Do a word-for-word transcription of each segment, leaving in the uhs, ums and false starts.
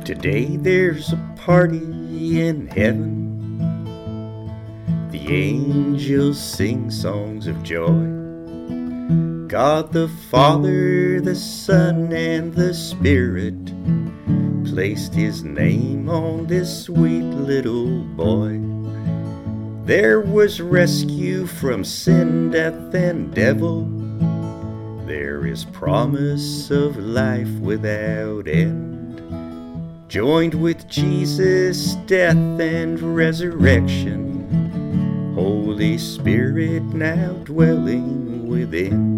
Today there's a party in heaven. The angels sing songs of joy. God the Father, the Son, and the Spirit placed his name on this sweet little boy. There was rescue from sin, death, and devil. There is promise of life without end. Joined with Jesus' death and resurrection, Holy Spirit now dwelling within.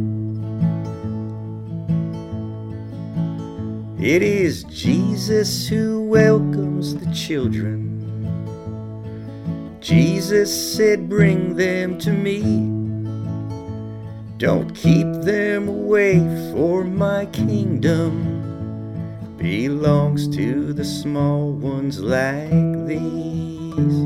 It is Jesus who welcomes the children. Jesus said, "Bring them to me. Don't keep them away, for my kingdom belongs to the small ones like these."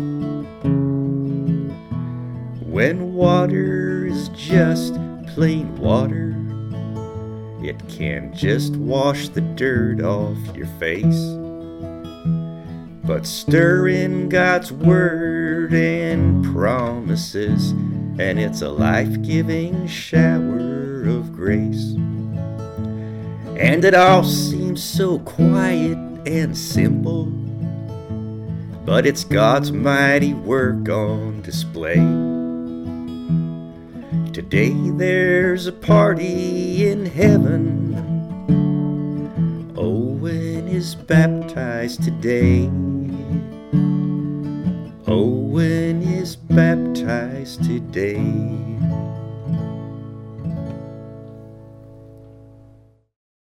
When water is just plain water, it can just wash the dirt off your face. But stir in God's word and promises, and it's a life-giving shower of grace. And it all seems so quiet and simple, but it's God's mighty work on display. Today there's a party in heaven. Owen is baptized today. Owen is baptized today.